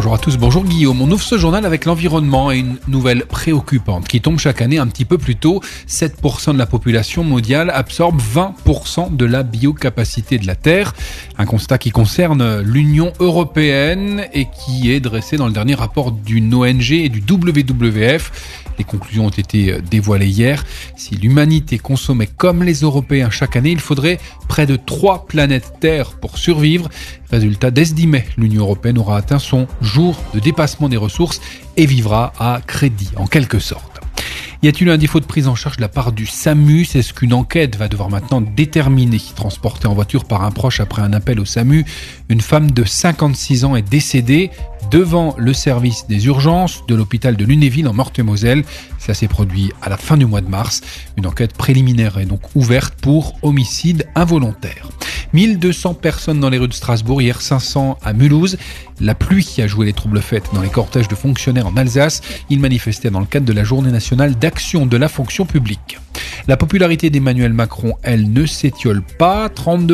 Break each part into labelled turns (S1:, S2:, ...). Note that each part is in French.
S1: Bonjour à tous, bonjour Guillaume. On ouvre ce journal avec l'environnement et une nouvelle préoccupante qui tombe chaque année un petit peu plus tôt. 7% de la population mondiale absorbe 20% de la biocapacité de la Terre. Un constat qui concerne l'Union européenne et qui est dressé dans le dernier rapport d'une ONG et du WWF. Les conclusions ont été dévoilées hier. Si l'humanité consommait comme les Européens chaque année, il faudrait près de 3 planètes Terre pour survivre. Résultat, dès ce 10 mai, l'Union européenne aura atteint son jour de dépassement des ressources et vivra à crédit, en quelque sorte. Y a-t-il un défaut de prise en charge de la part du SAMU ? C'est ce qu'une enquête va devoir maintenant déterminer. Transportée en voiture par un proche après un appel au SAMU, une femme de 56 ans est décédée devant le service des urgences de l'hôpital de Lunéville en Meurthe-et-Moselle. Ça s'est produit à la fin du mois de mars. Une enquête préliminaire est donc ouverte pour homicide involontaire. 1200 personnes dans les rues de Strasbourg, hier 500 à Mulhouse. La pluie a joué les troubles faits dans les cortèges de fonctionnaires en Alsace. Ils manifestaient dans le cadre de la Journée nationale d'action de la fonction publique. La popularité d'Emmanuel Macron, elle, ne s'étiole pas.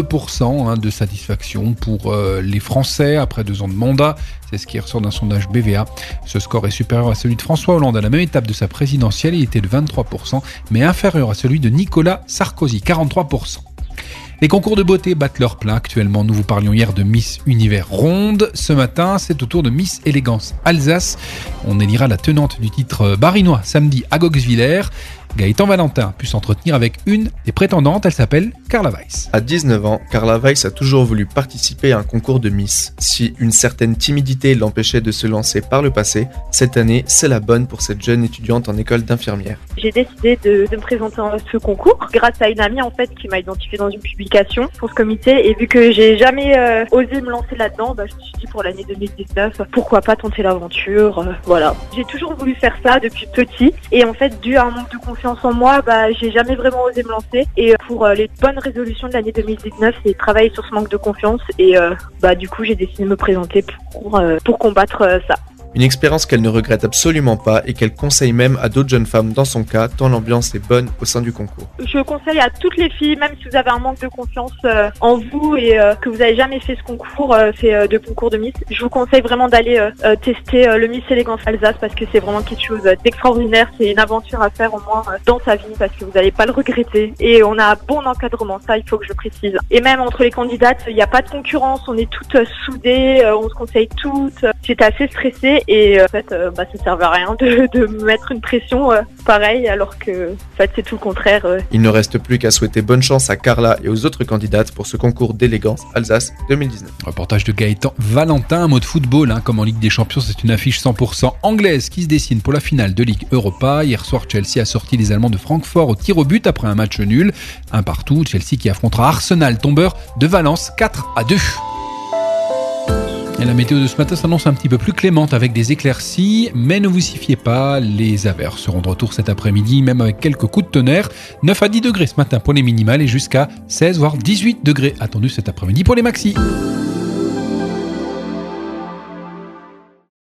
S1: 32% de satisfaction pour les Français après 2 ans de mandat. C'est ce qui ressort d'un sondage BVA. Ce score est supérieur à celui de François Hollande à la même étape de sa présidentielle. Il était de 23%, mais inférieur à celui de Nicolas Sarkozy, 43%. Les concours de beauté battent leur plein actuellement. Nous vous parlions hier de Miss Univers Ronde. Ce matin, c'est au tour de Miss Élégance Alsace. On élira la tenante du titre barinois samedi à Goxwiller. Gaëtan Valentin a pu s'entretenir avec une des prétendantes, elle s'appelle Carla Weiss.
S2: À 19 ans, Carla Weiss a toujours voulu participer à un concours de Miss. Si une certaine timidité l'empêchait de se lancer par le passé, cette année, c'est la bonne pour cette jeune étudiante en école d'infirmière.
S3: J'ai décidé de me présenter à ce concours grâce à une amie en fait qui m'a identifiée dans une publication pour ce comité, et vu que j'ai jamais osé me lancer là-dedans, je me suis dit pour l'année 2019, pourquoi pas tenter l'aventure, voilà. J'ai toujours voulu faire ça depuis petit, et en fait dû à un manque de confiance en moi, j'ai jamais vraiment osé me lancer, et pour les bonnes résolutions de l'année 2019, c'est travailler sur ce manque de confiance, et du coup j'ai décidé de me présenter pour combattre ça.
S2: Une expérience qu'elle ne regrette absolument pas et qu'elle conseille même à d'autres jeunes femmes dans son cas, tant l'ambiance est bonne au sein du concours.
S3: Je conseille à toutes les filles, même si vous avez un manque de confiance en vous et que vous n'avez jamais fait ce concours, de concours de Miss, je vous conseille vraiment d'aller tester le Miss Élégance Alsace parce que c'est vraiment quelque chose d'extraordinaire. C'est une aventure à faire au moins dans sa vie parce que vous n'allez pas le regretter. Et on a un bon encadrement, ça il faut que je précise. Et même entre les candidates, il n'y a pas de concurrence, on est toutes soudées, on se conseille toutes. J'étais assez stressée. Et en fait, ça servait à rien de me mettre une pression pareille, alors que en fait, c'est tout le contraire.
S2: Il ne reste plus qu'à souhaiter bonne chance à Carla et aux autres candidates pour ce concours d'élégance Alsace 2019.
S1: Reportage de Gaëtan Valentin, un mot de football, comme en Ligue des Champions, c'est une affiche 100% anglaise qui se dessine pour la finale de Ligue Europa. Hier soir, Chelsea a sorti les Allemands de Francfort au tir au but après un match nul. 1-1, Chelsea qui affrontera Arsenal, tombeur de Valence, 4-2. Et la météo de ce matin s'annonce un petit peu plus clémente avec des éclaircies, mais ne vous y fiez pas, les averses seront de retour cet après-midi, même avec quelques coups de tonnerre. 9 à 10 degrés ce matin pour les minimales et jusqu'à 16 voire 18 degrés attendus cet après-midi pour les maxis.